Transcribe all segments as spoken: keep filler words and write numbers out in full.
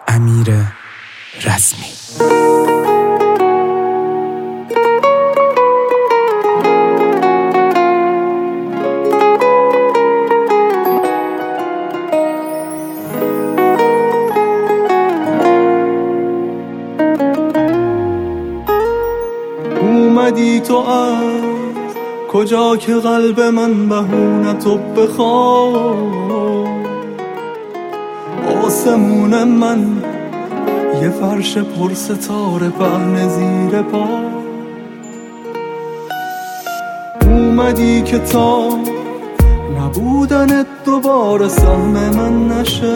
امیر رسمی. اومدی تو از کجا که قلب من بهونتو بخواد، آسمون من یه فرش پر ستاره پهن زیر پا. اومدی که تا نبودنت دوباره سهم من نشه،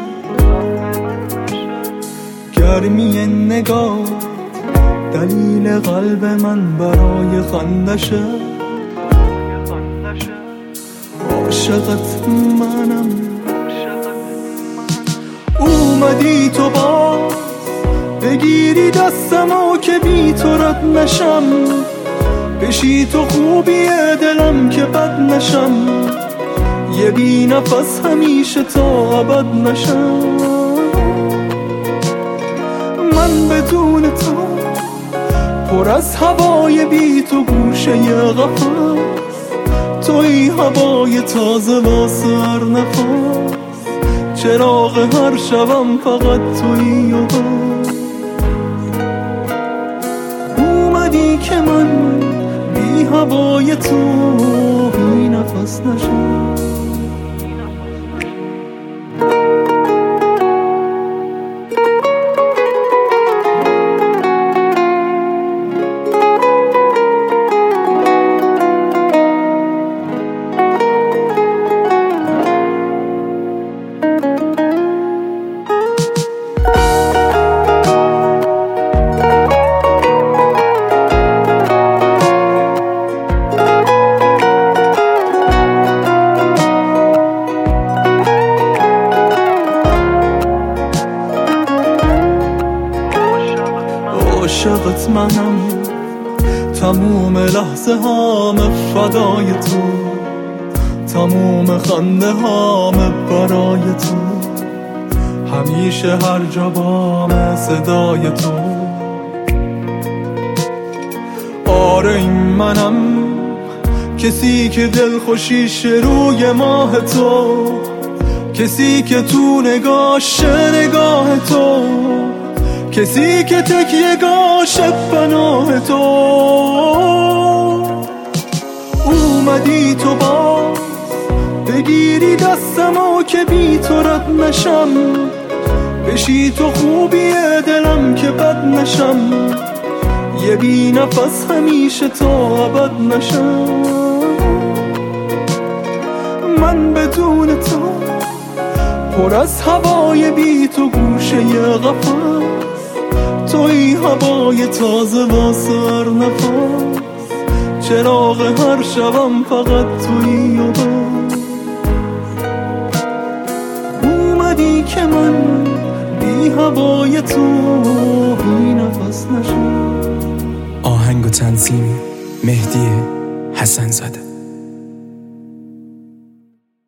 گرمی نگاه دلیل قلب من برای خندشه. عاشقت منم، اومدی تو با بگیری دستمو که بی تو رد نشم، بشی تو خوبی دلم که بد نشم، یه بی نفس همیشه تا ابد نشم. من بدون تو پر از هوای بی تو گوشه ی قفس، توی هوای تازه واسه هر نفس، چراغ هر شبم فقط توی و بس. اومدی که من بی هوای تو بی نفس نشم. عاشقت منم، تموم لحظه هام فدای تو، تموم خنده هام برای تو، همیشه هر جا بام صدای تو. آره این منم، کسی که دل خوشیش روی ماه تو، کسی که تو نگاش نگاه تو، کسی که تکیه گاشه پناه تو. اومدی تو با بگیری دستمو که بی تو رد نشم، بشی تو خوبی دلم که بد نشم، یه بی نفس همیشه تا ابد نشم. من بدون تو پر از هوای بی تو گوشه ی قفس، توی هوای تازه واسه هر نفس، چراغ هر شبم فقط توی و بس. اومدی که من بی هوای تو بی نفس نشم. آهنگ و تنظیم مهدی حسن زاده.